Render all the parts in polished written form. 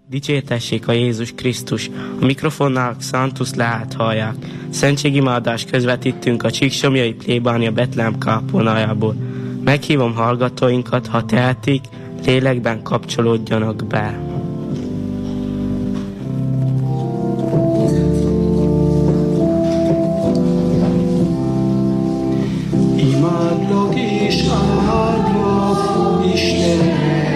dicsértessék a Jézus Krisztus. A mikrofonnál Xantus Leát hallják. Szentségimaadást közvetítünk a Csíksomlyai plébánia Betlehem kápolnájából. Meghívom hallgatóinkat, ha tehetik, lélekben kapcsolódjanak be. Imádlak és áldlak, Isten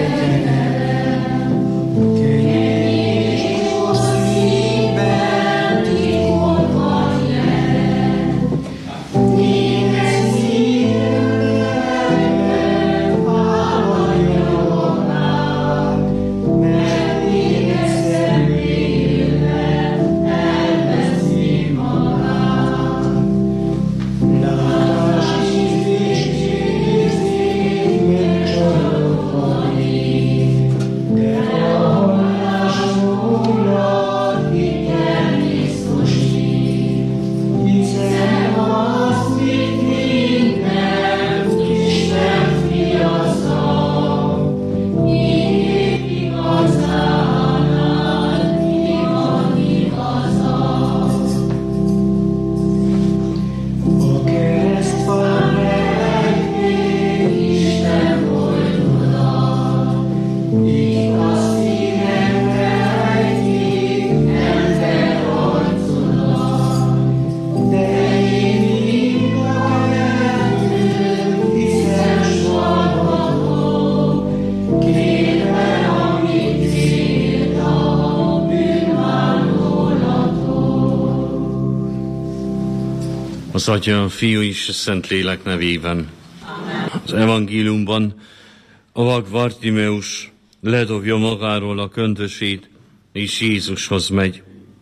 Az Atya, a Fiú és a Szentlélek nevében. Amen. Az evangéliumban a vak Bartimeus ledobja magáról a köndösét, és Jézushoz megy.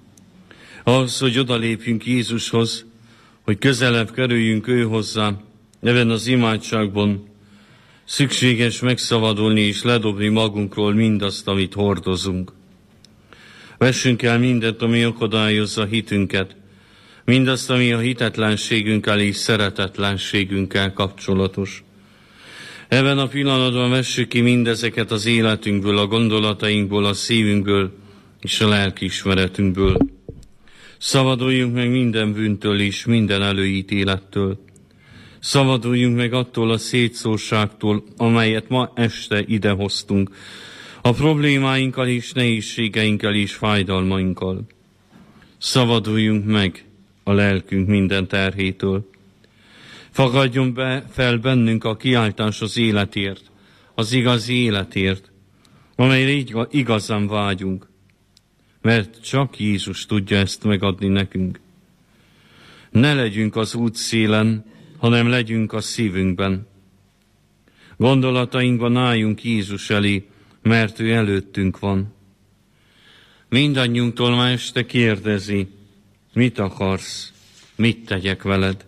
Ahhoz, hogy odalépjünk Jézushoz, hogy közelebb kerüljünk ő hozzá, ebben az imádságban szükséges megszabadulni és ledobni magunkról mindazt, amit hordozunk. Vessünk el mindent, ami akadályozza hitünket, mindazt, ami a hitetlenségünkkel és szeretetlenségünkkel kapcsolatos. Ebben a pillanatban vessük ki mindezeket az életünkből, a gondolatainkból, a szívünkből és a lelkiismeretünkből. Szabaduljunk meg minden bűntől és minden előítélettől. Szabaduljunk meg attól a szétszórtságtól, amelyet ma este idehoztunk, a problémáinkkal és nehézségeinkkel és fájdalmainkkal. Szabaduljunk meg a lelkünk minden terhétől. Fogadjon be fel bennünk a kiáltás az életért, az igazi életért, amelyre igazán vágyunk, mert csak Jézus tudja ezt megadni nekünk. Ne legyünk az útszélen, hanem legyünk a szívünkben. Gondolatainkban álljunk Jézus elé, mert ő előttünk van. Mindannyiunktól ma este kérdezi, mit akarsz, mit tegyek veled?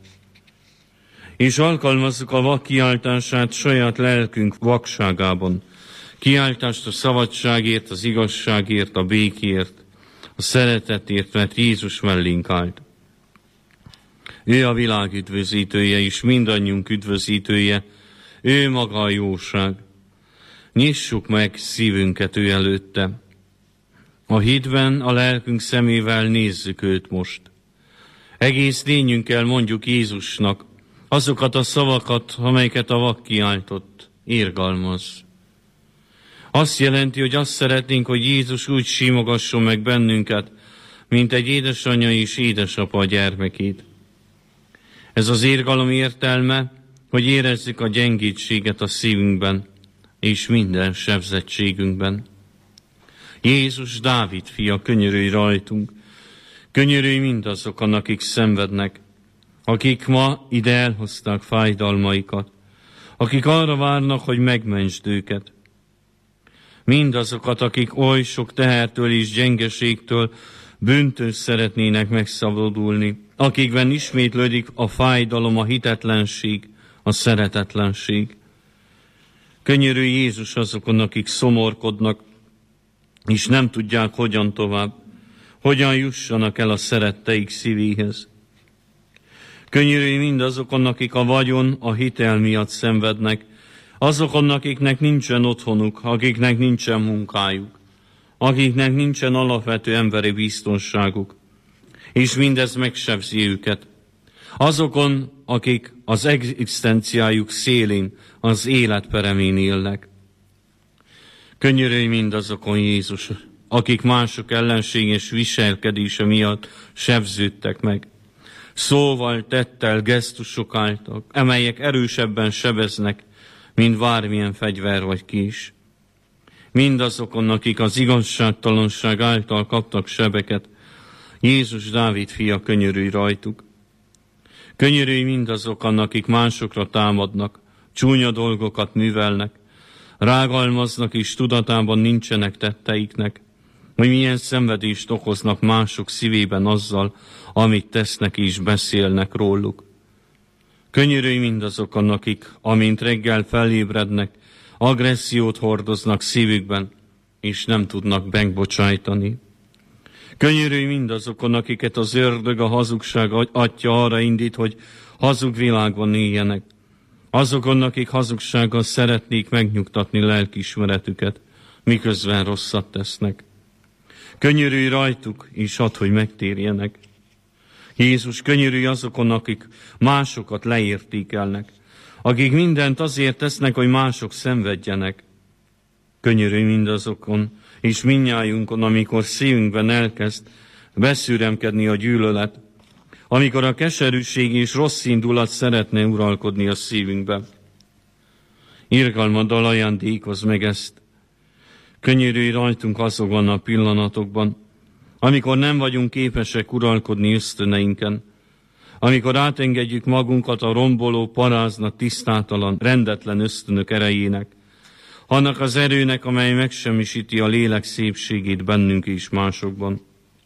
És alkalmazzuk a vak kiáltását saját lelkünk vakságában. Kiáltást a szabadságért, az igazságért, a békért, a szeretetért, mert Jézus mellénk állt. Ő a világ üdvözítője és mindannyiunk üdvözítője, ő maga a jóság. Nyissuk meg szívünket ő előtte. A hitben, a lelkünk szemével nézzük őt most. Egész lényünkkel mondjuk Jézusnak azokat a szavakat, amelyeket a vak kiáltott, irgalmaz. Azt jelenti, hogy azt szeretnénk, hogy Jézus úgy simogasson meg bennünket, mint egy édesanyja és édesapa a gyermekét. Ez az irgalom értelme, hogy érezzük a gyengétséget a szívünkben és minden sebzettségünkben. Jézus Dávid fia, könyörülj rajtunk, könyörülj mindazokon, akik szenvednek, akik ma ide elhozták fájdalmaikat, akik arra várnak, hogy megmentsd őket. Mindazokat, akik oly sok tehertől és gyengeségtől, bűntől szeretnének megszabadulni, akikben ismétlődik a fájdalom, a hitetlenség, a szeretetlenség. Könyörülj Jézus azokon, akik szomorkodnak, és nem tudják, hogyan tovább, hogyan jussanak el a szeretteik szívéhez. Könyörülj mindazokon, akik a vagyon, a hitel miatt szenvednek, azokon, akiknek nincsen otthonuk, akiknek nincsen munkájuk, akiknek nincsen alapvető emberi biztonságuk, és mindez megsebzi őket. Azokon, akik az egzisztenciájuk szélén, az élet peremén élnek. Könyörülj mindazokon, Jézus, akik mások ellenséges viselkedése miatt sebződtek meg. Szóval, tettel, gesztusok által, amelyek erősebben sebeznek, mint bármilyen fegyver vagy kés. Mindazokon, akik az igazságtalanság által kaptak sebeket, Jézus, Dávid fia, könyörülj rajtuk. Könyörülj mindazokon, akik másokra támadnak, csúnya dolgokat művelnek, rágalmaznak és tudatában nincsenek tetteiknek, hogy milyen szenvedést okoznak mások szívében azzal, amit tesznek és beszélnek róluk. Könyörülj mindazokon, akik, amint reggel felébrednek, agressziót hordoznak szívükben, és nem tudnak megbocsájtani. Könyörülj mindazokon, akiket az ördög, a hazugság atya arra indít, hogy hazug világban éljenek. Azokon, akik hazugsággal szeretnék megnyugtatni lelkiismeretüket, miközben rosszat tesznek. Könyörülj rajtuk, és add, hogy megtérjenek. Jézus, könyörülj azokon, akik másokat leértékelnek, akik mindent azért tesznek, hogy mások szenvedjenek. Könyörülj mindazokon, és mindnyájunkon, amikor szívünkben elkezd beszüremkedni a gyűlölet, amikor a keserűség és rossz indulat szeretne uralkodni a szívünkben. Irgalmaddal ajándékozz meg ezt. Könyörülj rajtunk azokban a pillanatokban, amikor nem vagyunk képesek uralkodni ösztöneinken, amikor átengedjük magunkat a romboló, parázna, tisztátalan, rendetlen ösztönök erejének, annak az erőnek, amely megsemmisíti a lélek szépségét bennünk és másokban.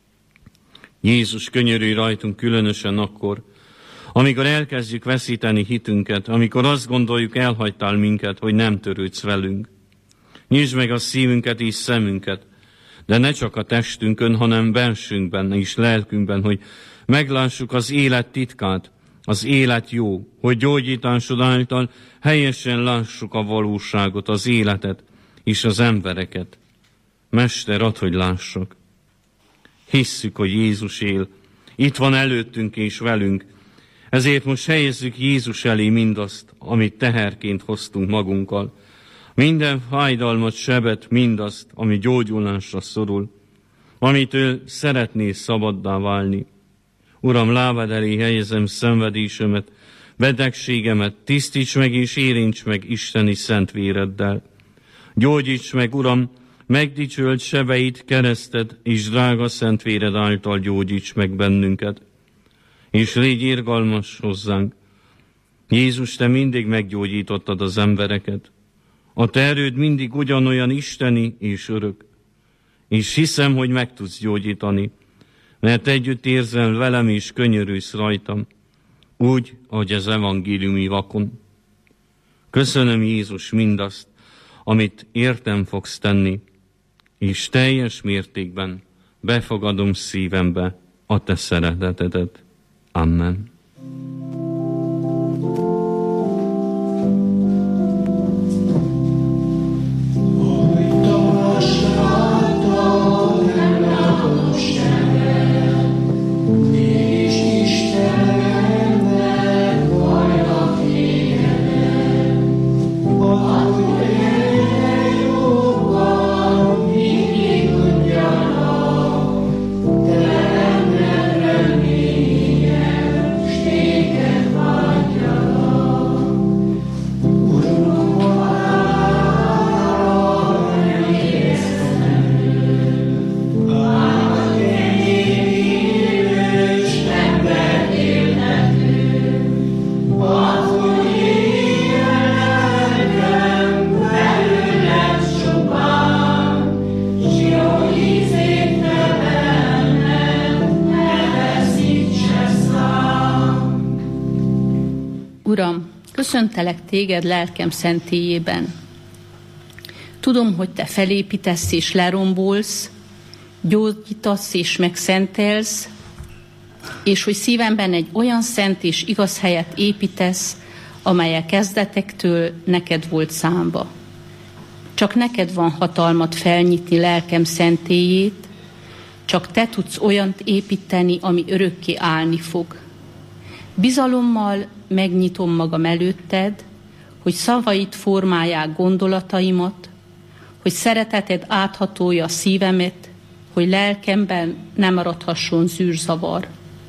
Jézus, könyörülj rajtunk különösen akkor, amikor elkezdjük veszíteni hitünket, amikor azt gondoljuk, elhagytál minket, hogy nem törődsz velünk. Nyisd meg a szívünket és szemünket, de ne csak a testünkön, hanem bensünkben és lelkünkben, hogy meglássuk az élet titkát, az élet jó, hogy gyógyításod által helyesen lássuk a valóságot, az életet és az embereket. Mester, add, hogy lássak. Hisszük, hogy Jézus él, itt van előttünk és velünk, ezért most helyezzük Jézus elé mindazt, amit teherként hoztunk magunkkal. Minden fájdalmat, sebet, mindazt, ami gyógyulásra szorul, amitől szeretnél szabaddá válni. Uram, lábad elé helyezem szenvedésemet, betegségemet, tisztíts meg és érints meg isteni szent véreddel. Gyógyíts meg, Uram, megdicsölt sebeit, kereszted és drága szent véred által gyógyíts meg bennünket. És légy irgalmas hozzánk. Jézus, te mindig meggyógyítottad az embereket. A te erőd mindig ugyanolyan isteni és örök. És hiszem, hogy meg tudsz gyógyítani, mert együtt érzel velem és könyörülsz rajtam, úgy, ahogy az evangéliumi vakon. Köszönöm, Jézus, mindazt, amit értem fogsz tenni, és teljes mértékben befogadom szívembe a te szeretetedet. Amen. Uram, köszöntelek téged lelkem szentélyében. Tudom, hogy te felépítesz és lerombolsz, gyógyítasz és megszentelsz, és hogy szívemben egy olyan szent és igaz helyet építesz, amely a kezdetektől neked volt számba. Csak neked van hatalmad felnyitni lelkem szentélyét, csak te tudsz olyant építeni, ami örökké állni fog. Bizalommal megnyitom magam előtted, hogy szavaid formálják gondolataimat, hogy szereteted áthatolja a szívemet, hogy lelkemben nem maradhasson zűrzavar.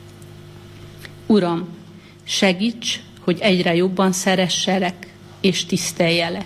Uram, segíts, hogy egyre jobban szeresselek és tiszteljelek.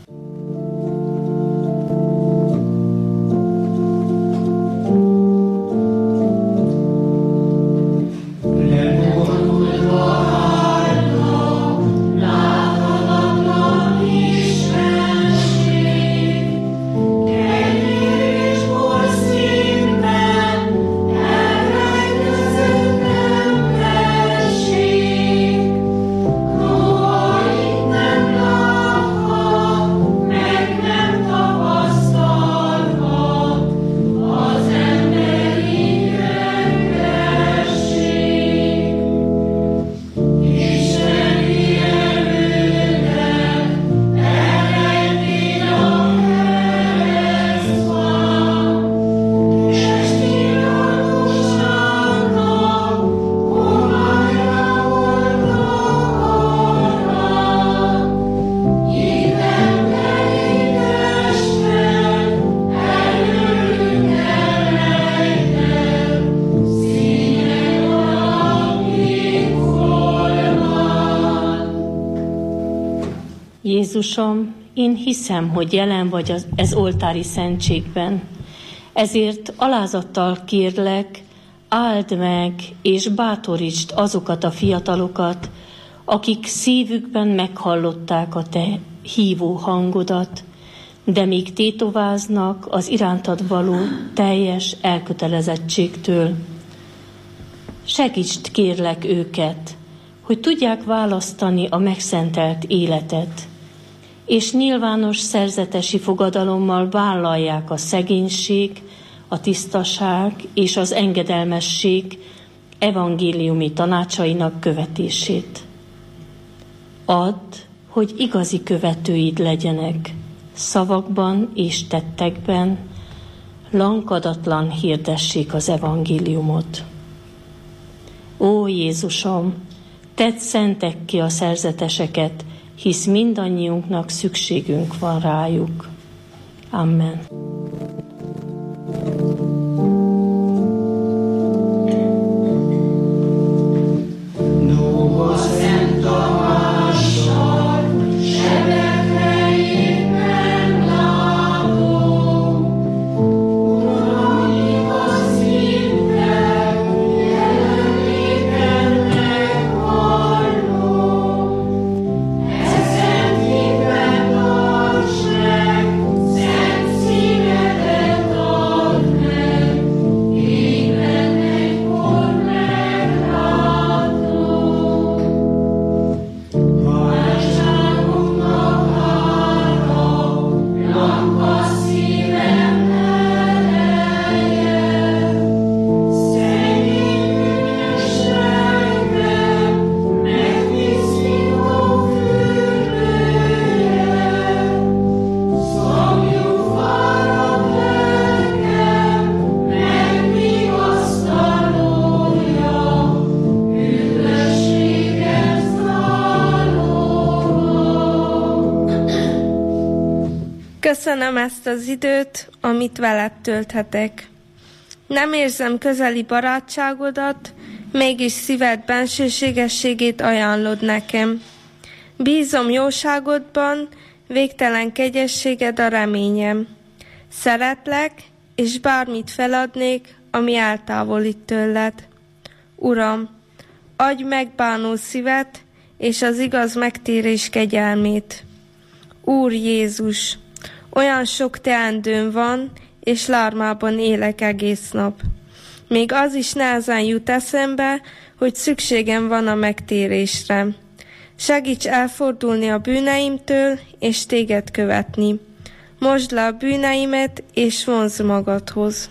Jézusom, én hiszem, hogy jelen vagy ez oltári szentségben. Ezért alázattal kérlek, áld meg és bátorítsd azokat a fiatalokat, akik szívükben meghallották a te hívó hangodat, de még tétováznak az irántad való teljes elkötelezettségtől. Segítsd kérlek őket, hogy tudják választani a megszentelt életet, és nyilvános szerzetesi fogadalommal vállalják a szegénység, a tisztaság és az engedelmesség evangéliumi tanácsainak követését. Add, hogy igazi követőid legyenek, szavakban és tettekben, lankadatlan hirdessék az evangéliumot. Ó Jézusom, tedd szentekké a szerzeteseket, hisz mindannyiunknak szükségünk van rájuk. Amen. Köszönöm ezt az időt, amit veled tölthetek. Nem érzem közeli barátságodat, mégis szíved bensőségességét ajánlod nekem. Bízom jóságodban, végtelen kegyességed a reményem. Szeretlek, és bármit feladnék, ami eltávolít tőled. Uram, adj megbánó szívet, és az igaz megtérés kegyelmét. Úr Jézus, olyan sok teendőm van, és lármában élek egész nap. Még az is nehezen jut eszembe, hogy szükségem van a megtérésre. Segíts elfordulni a bűneimtől, és téged követni. Mosd le a bűneimet, és vonzd magadhoz.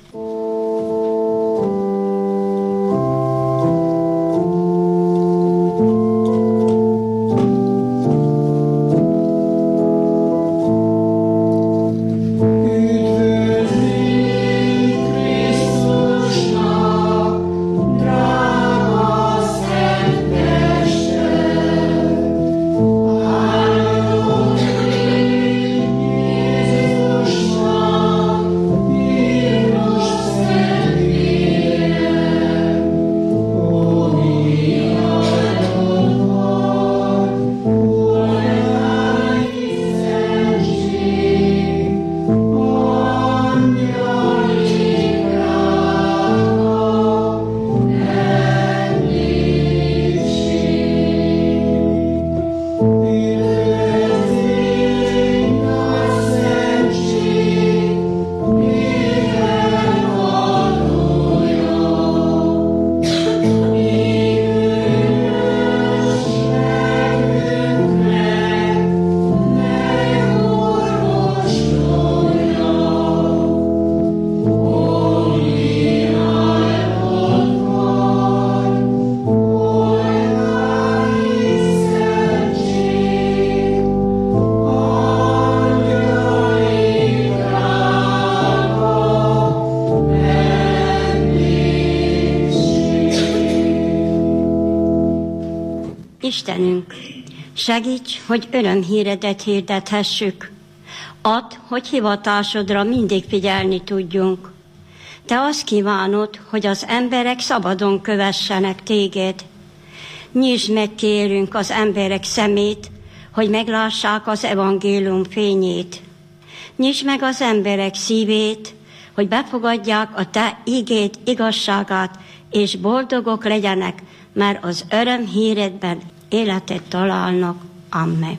Istenünk, segíts, hogy örömhíredet hirdethessük. Add, hogy hivatásodra mindig figyelni tudjunk. Te azt kívánod, hogy az emberek szabadon kövessenek téged. Nyisd meg, kérünk, az emberek szemét, hogy meglássák az evangélium fényét. Nyisd meg az emberek szívét, hogy befogadják a te igéd igazságát, és boldogok legyenek, mert az örömhíredben életet találnak. Amen.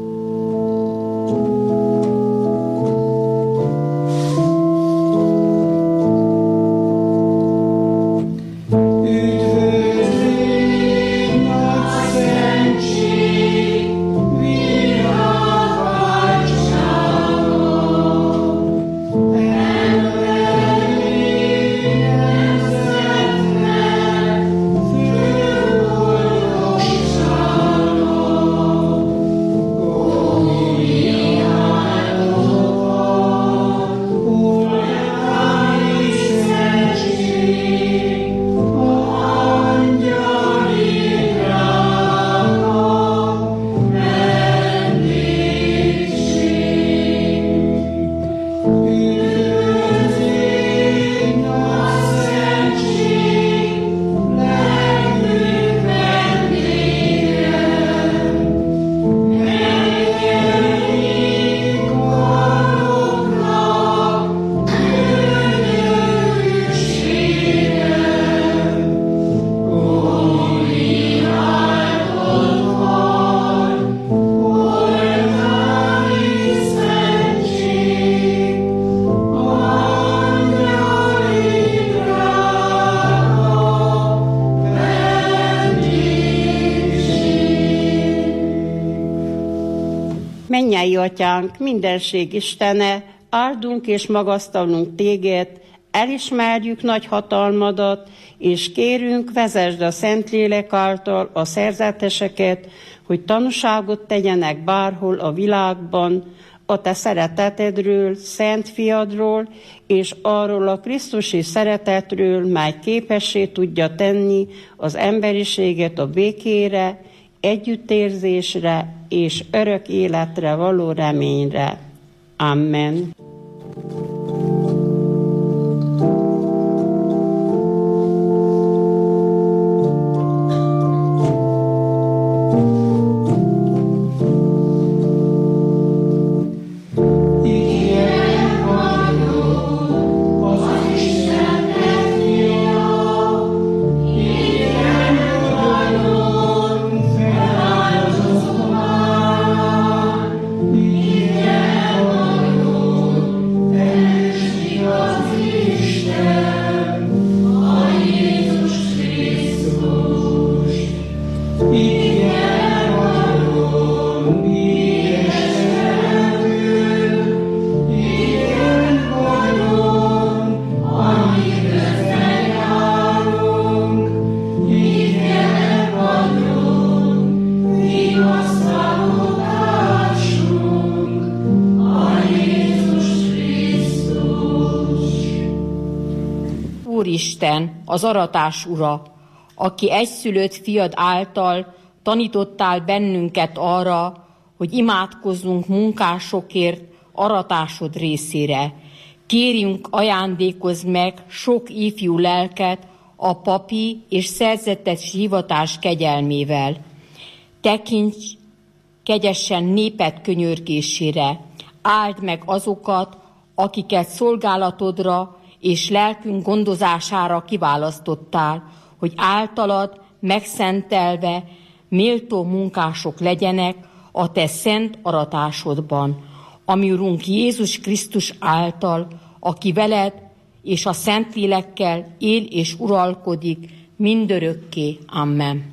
Mennyei Atyánk, mindenség Istene, áldunk és magasztalunk téged, elismerjük nagy hatalmadat, és kérünk, vezesd a Szentlélek által a szerzeteseket, hogy tanúságot tegyenek bárhol a világban a te szeretetedről, Szent Fiadról, és arról a krisztusi szeretetről, mely képessé tudja tenni az emberiséget a békére, együttérzésre és örök életre való reményre. Amen. Úristen, az aratás ura, aki egyszülött fiad által tanítottál bennünket arra, hogy imádkozzunk munkásokért aratásod részére. Kérjünk, ajándékozz meg sok ifjú lelket a papi és szerzetes hivatás kegyelmével. Tekints kegyesen néped könyörgésére, áld meg azokat, akiket szolgálatodra és lelkünk gondozására kiválasztottál, hogy általad megszentelve méltó munkások legyenek a te szent aratásodban, ami Urunk Jézus Krisztus által, aki veled és a Szentlélekkel él és uralkodik mindörökké. Amen.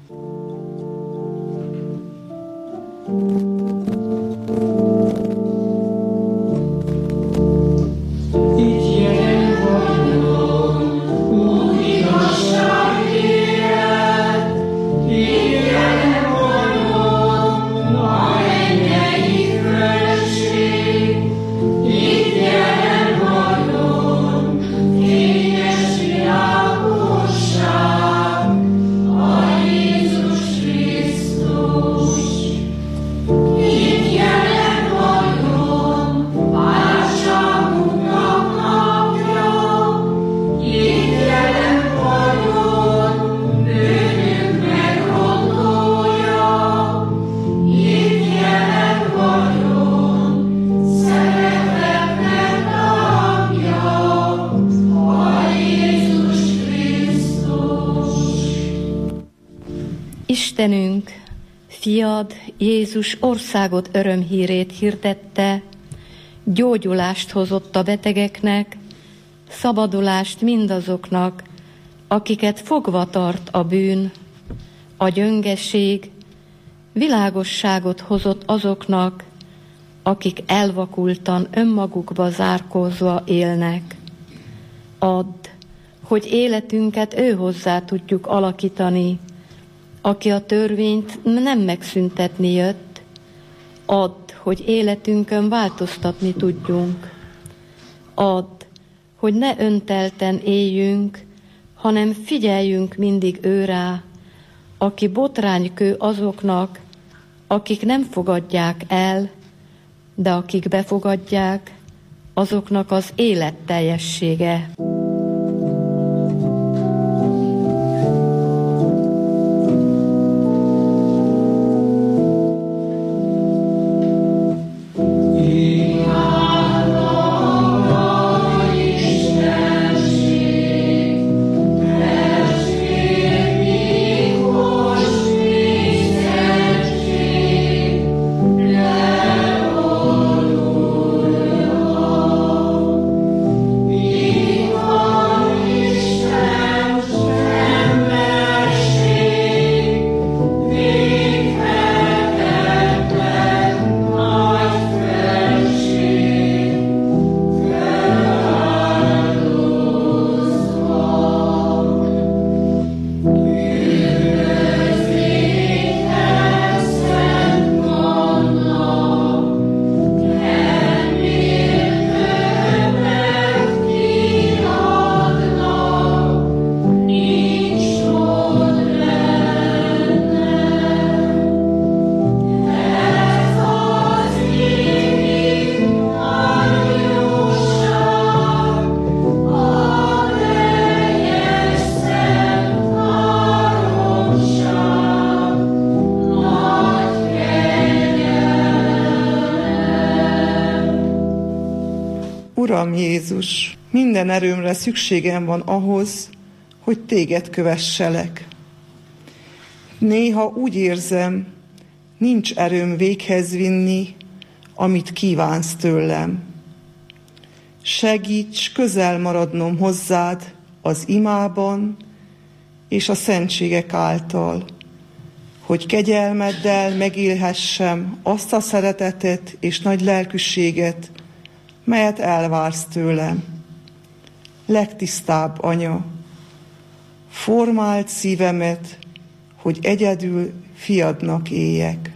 Jézus Istenünk, fiad Jézus országot örömhírét hirdette, gyógyulást hozott a betegeknek, szabadulást mindazoknak, akiket fogva tart a bűn, a gyöngeség, világosságot hozott azoknak, akik elvakultan önmagukba zárkózva élnek. Add, hogy életünket ő hozzá tudjuk alakítani, aki a törvényt nem megszüntetni jött. Add, hogy életünkön változtatni tudjunk. Add, hogy ne öntelten éljünk, hanem figyeljünk mindig őrá, aki botránykő azoknak, akik nem fogadják el, de akik befogadják, azoknak az élet teljessége. Uram Jézus, minden erőmre szükségem van ahhoz, hogy téged kövesselek. Néha úgy érzem, nincs erőm véghez vinni, amit kívánsz tőlem. Segíts közel maradnom hozzád az imában és a szentségek által, hogy kegyelmeddel megélhessem azt a szeretetet és nagy lelkűséget, melyet elvársz tőlem. Legtisztább Anya, formáld szívemet, hogy egyedül fiadnak éljek.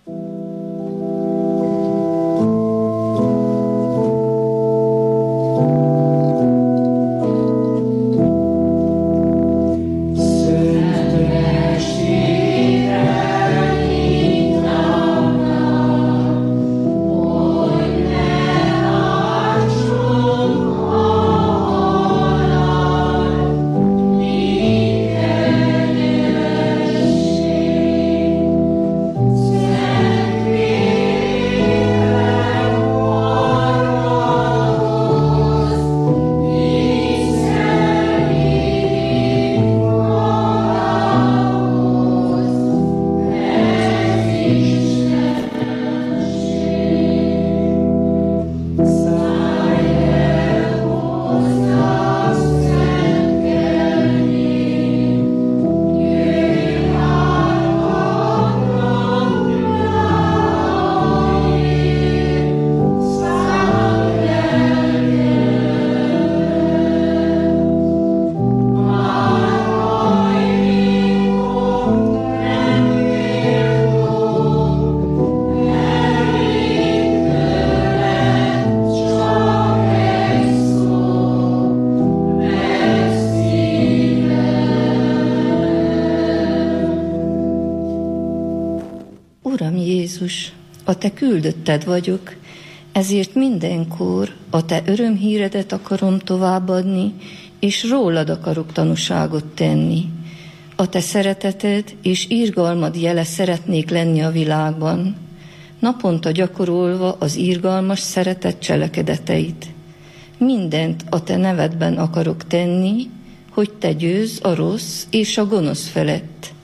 Uram Jézus, a Te küldötted vagyok, ezért mindenkor a Te örömhíredet akarom továbbadni, és rólad akarok tanúságot tenni. A Te szereteted és irgalmad jele szeretnék lenni a világban, naponta gyakorolva az irgalmas szeretet cselekedeteit. Mindent a Te nevedben akarok tenni, hogy Te győzz a rossz és a gonosz felett.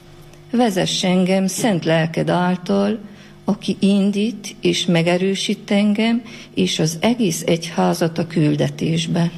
Vezess engem szent lelked által, aki indít és megerősít engem, és az egész egyházat a küldetésben.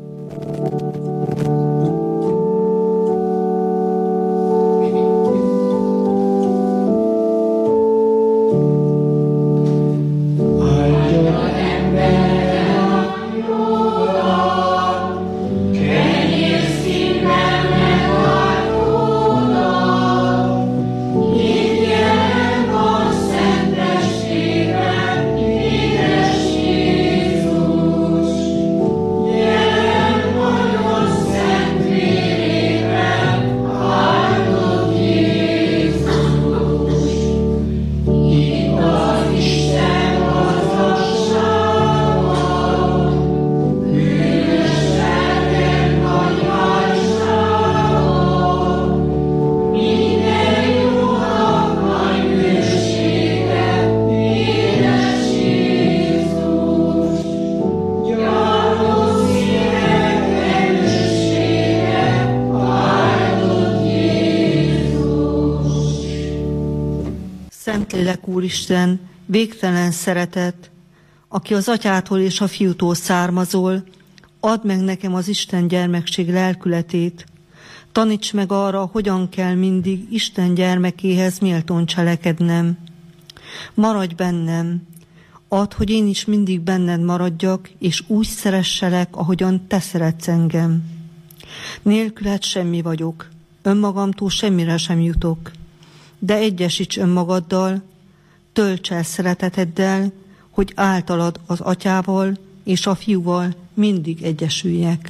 Szentlélek Úristen, végtelen szeretet, aki az Atyától és a Fiútól származol, add meg nekem az Isten gyermekség lelkületét. Taníts meg arra, hogyan kell mindig Isten gyermekéhez méltón cselekednem. Maradj bennem, add, hogy én is mindig benned maradjak, és úgy szeresselek, ahogyan te szeretsz engem. Nélküled semmi vagyok, önmagamtól semmire sem jutok. De egyesíts önmagaddal, tölts el szereteteddel, hogy általad az Atyával és a Fiúval mindig egyesüljek.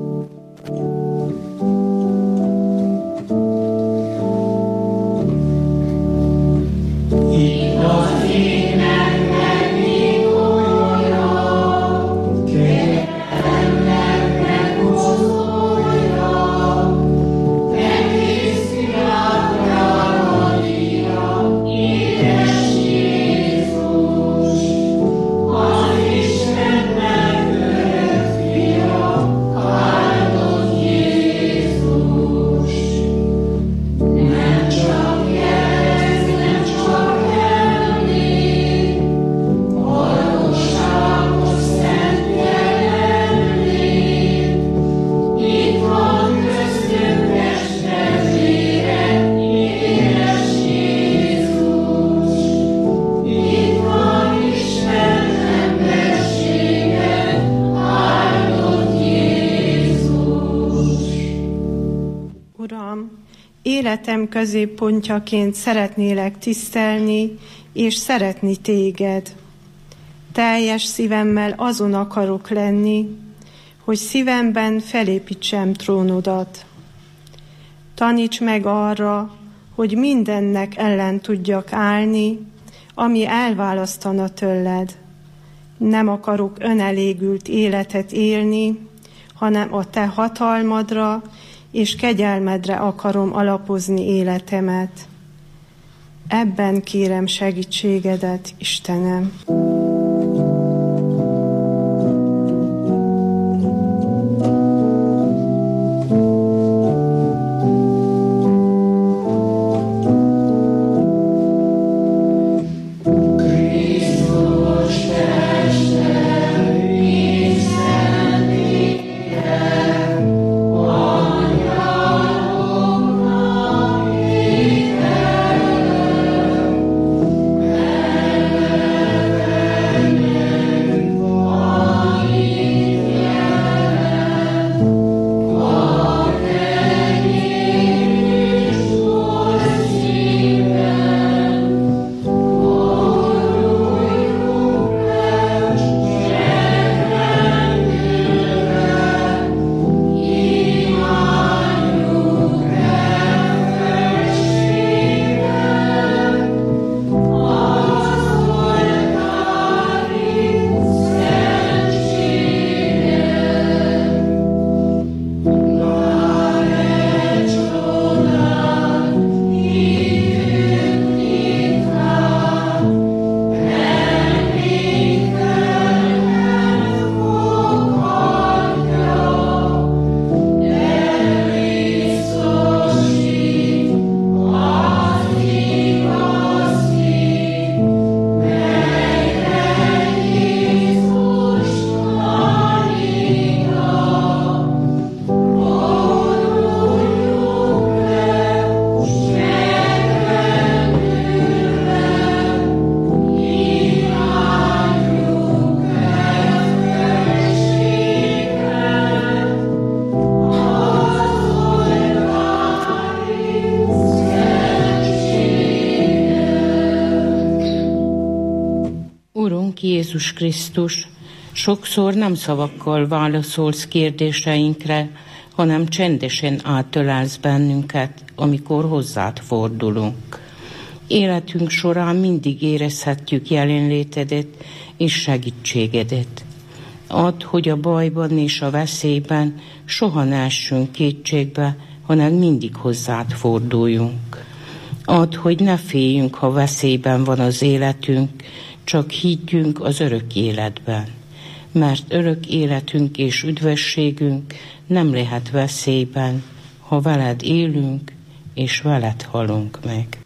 Életem középpontjaként szeretnélek tisztelni és szeretni téged. Teljes szívemmel azon akarok lenni, hogy szívemben felépítsem trónodat. Taníts meg arra, hogy mindennek ellen tudjak állni, ami elválasztana tőled. Nem akarok önelégült életet élni, hanem a te hatalmadra és kegyelmedre akarom alapozni életemet. Ebben kérem segítségedet, Istenem. Jézus Krisztus, sokszor nem szavakkal válaszolsz kérdéseinkre, hanem csendesen átölelsz bennünket, amikor hozzád fordulunk. Életünk során mindig érezhetjük jelenlétedet és segítségedet. Add, hogy a bajban és a veszélyben soha ne essünk kétségbe, hanem mindig hozzád forduljunk. Add, hogy ne féljünk, ha veszélyben van az életünk, csak higgyünk az örök életben. Mert örök életünk és üdvösségünk nem lehet veszélyben, ha veled élünk és veled halunk meg.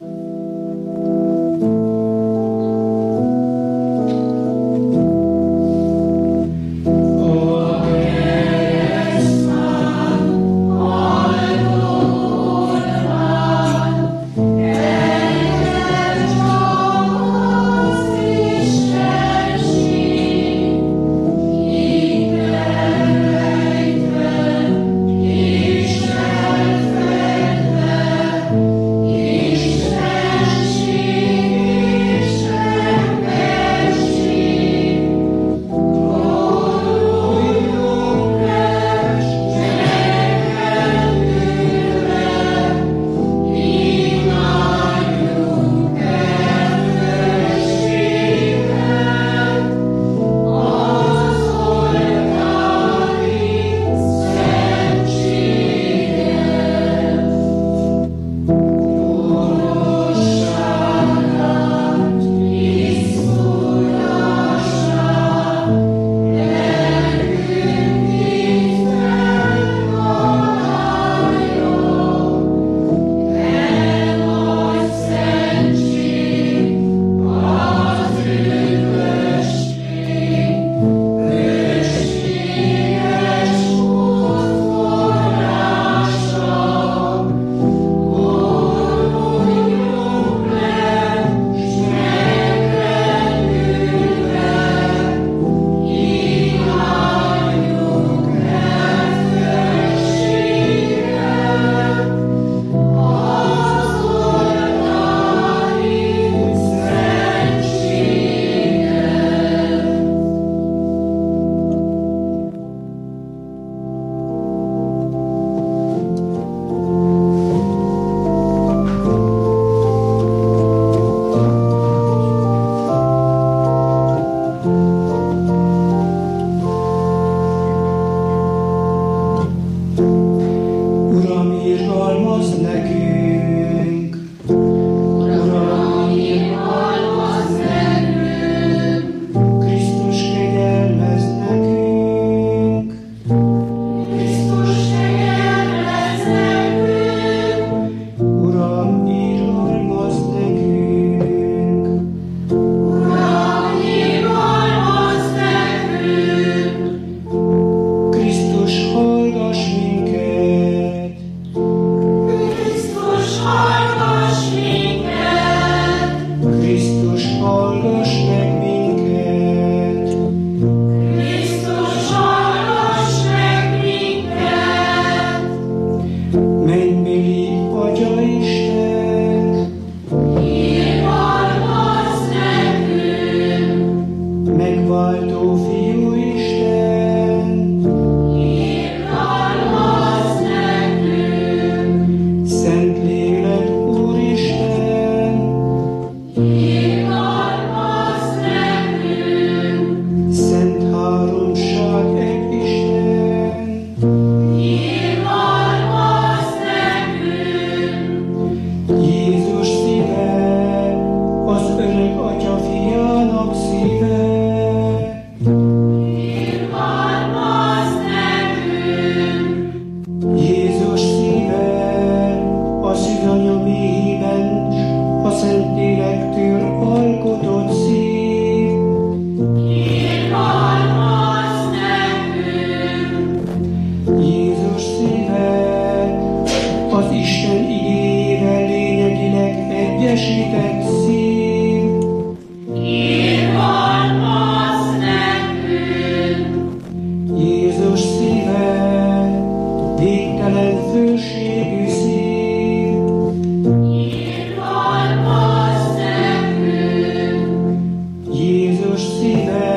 Jézus szíve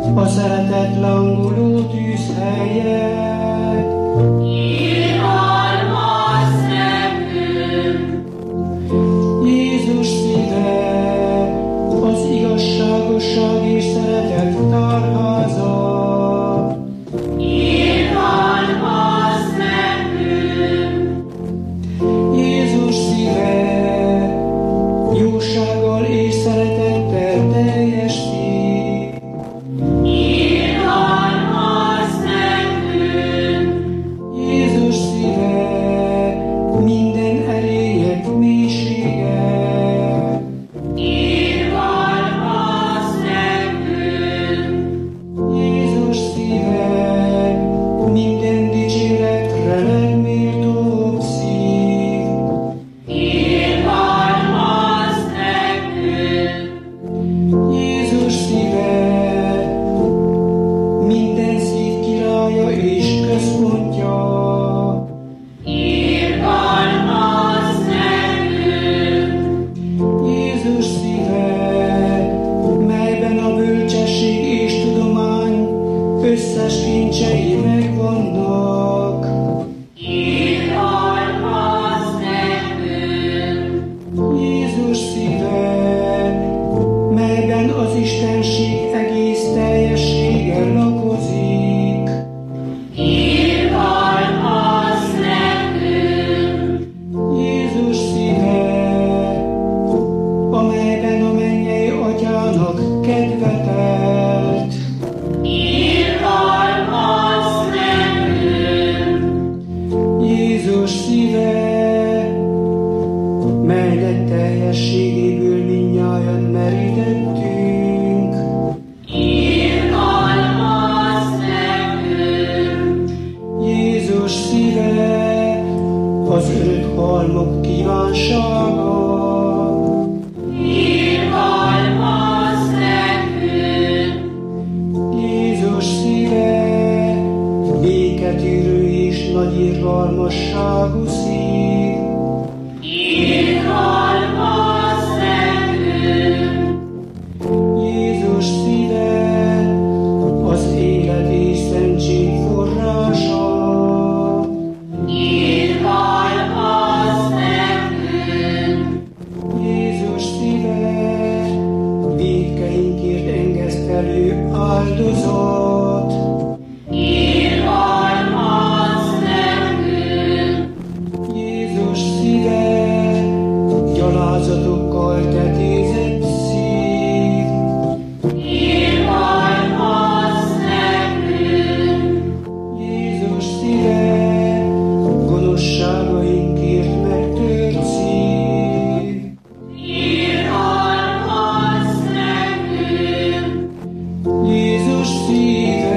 a szeretet langoló tűzhelyek. Irgalmazz nekünk! Jézus szíve, az igazságosság és szeretet tárháza. Irgalmazz nekünk! Jézus szíve, jósággal és szeretettel teljes szív. Irgalmazz nekünk! Jézus szíve, minden erélyek mélysége. Irgalmazz nekünk! Jézus szíve, minden dicséretre legméltóbb szív. Irgalmazz nekünk! Jézus szíve, minden szív királya és központja. Irgalmazz nekünk! Jézus szíve, melyben a bölcsesség és tudomány összes kincsei megvannak. Irgalmazz nekünk! Jézus szíve, melyben az Istenség egész teljessége lakozik. Irgalmazz nekünk! Jézus szíve, amelyben a mennyei Atyának kedve telt. Irgalmazz nekünk! Jézus szíve, melynek teljességéből mindnyájan merítettünk. Irgalmazz nekünk! Jézus szíve, az örök halmok kívánsága. Irgalmazz nekünk! Jézus szíve, béketűrő és nagy irgalmasságú szív. Irgalmazz nekünk! Jézus szíve, az élet és szentség forrása. Irgalmazz nekünk! Jézus szíve, vétkeinkért engesztelő áldozat. Irgalmazz nekünk! Jézus szíve, gyalázatokkal tetézett szív. Irgalmazz nekünk! Jézus szíve, gonoszságainkért megtört szív. Irgalmazz nekünk! Jézus szíve,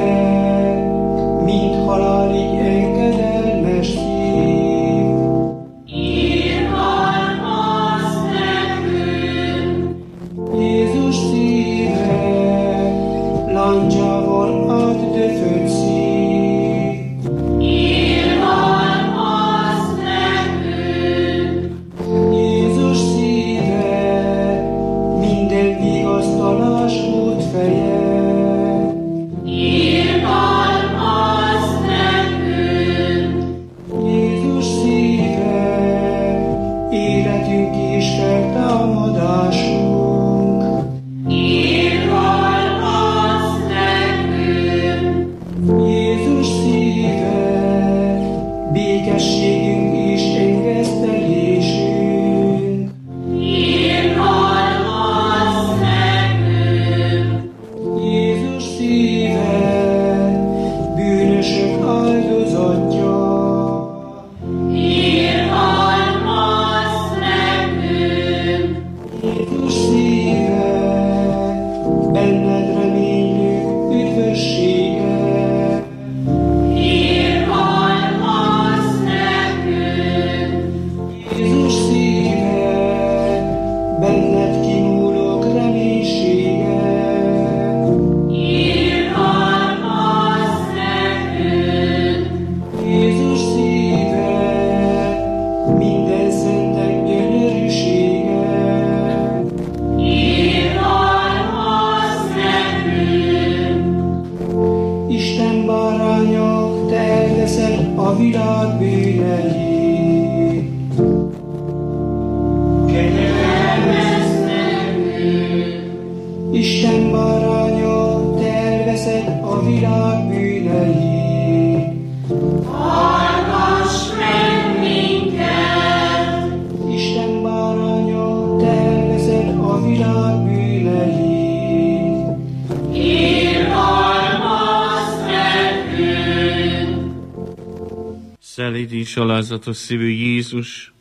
Szelíd és alázatos szívű Jézus,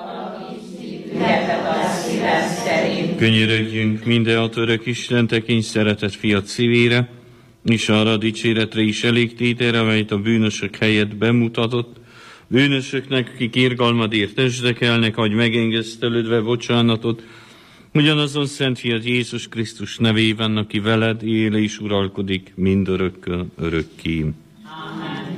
könyörögjünk mindenhat örök Isten tekints szeretett fiat szívére, és arra a dicséretre is elég tételre, amelyet a bűnösök helyett bemutatott. Bűnösöknek, akik irgalmadért esdekelnek, hagy megengesztelődve bocsánatot, ugyanazon szent fiat Jézus Krisztus nevében, aki veled él és uralkodik mindörökkön örökké. Amen.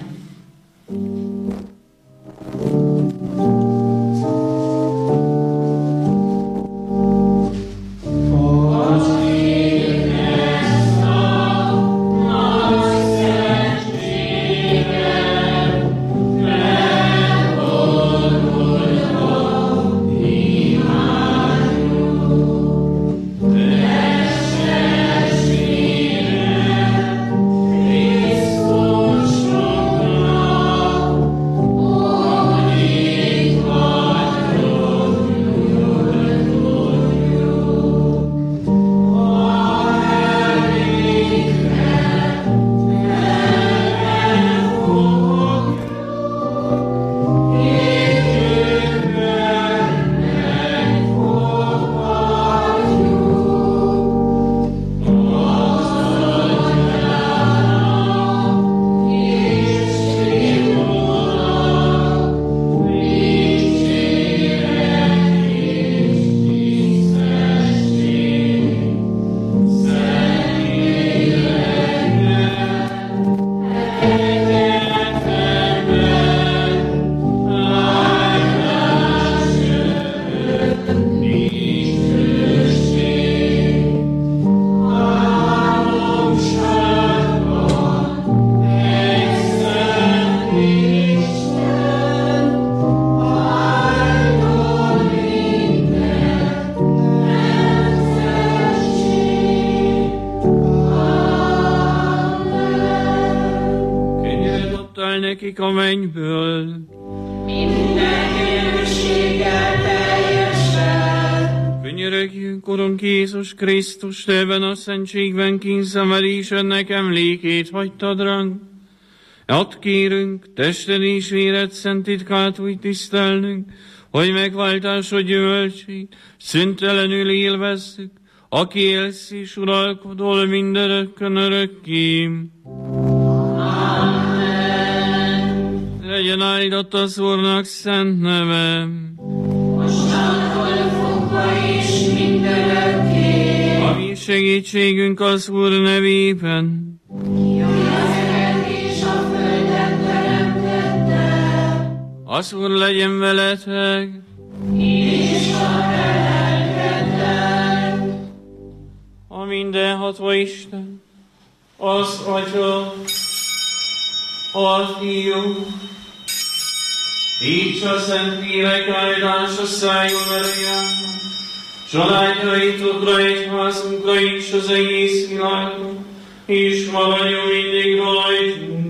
Nekik a mennyből. Minden hűséggel teljesen. Könyörögjünk, Urunk Jézus Krisztus, te ebben a szentségben kínzemelésed emlékét hagytad ránk. Add kérünk, tested és véred szent titkát úgy tisztelnünk, hogy megváltásod gyümölcsét szüntelenül élvezzük, aki élsz és uralkodol mindörökkön örökké. Legyen áldott az Úrnak szent neve. Mostantól fogva és mindörökké. A mi segítségünk az Úr nevében. Ki a kezeket és a földet teremtette. Az Úr legyen veletek. És a te lelkeddel. A mindenható Isten, az Atya, a Fiú, és a Szentlélek áldása szálljon erejánkra, családjaitokra, egyházunkra és az egész világra, és maradjon mindig rajtunk.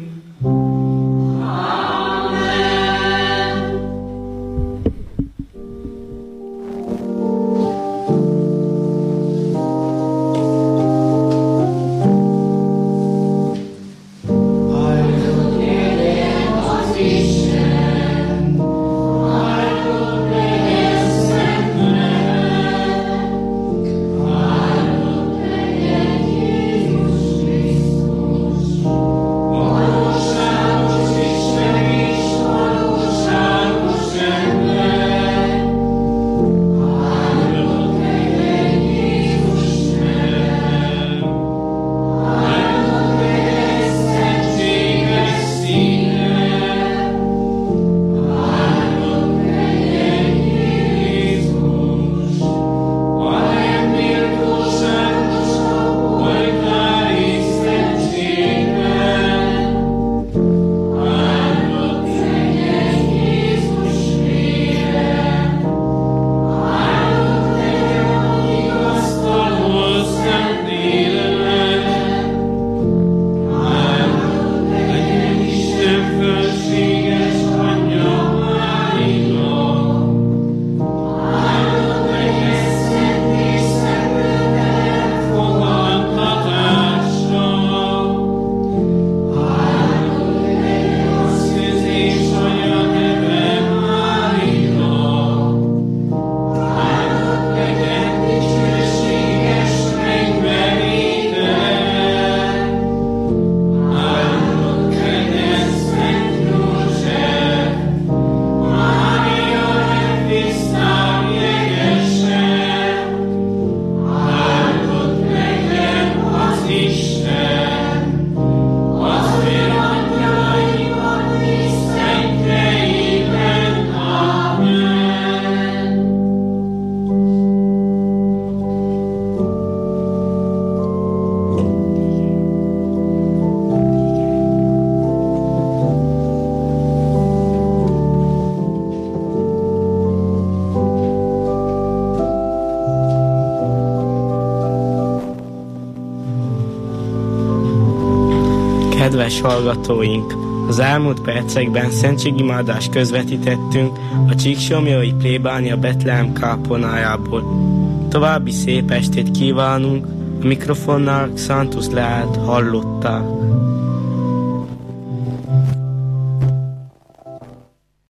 Kedves hallgatóink, az elmúlt percekben szentségimádást közvetítettünk a Csíksomlyai plébánia Betlehem kápolnájából. További szép estét kívánunk, a mikrofonnál Xantus Leát hallották.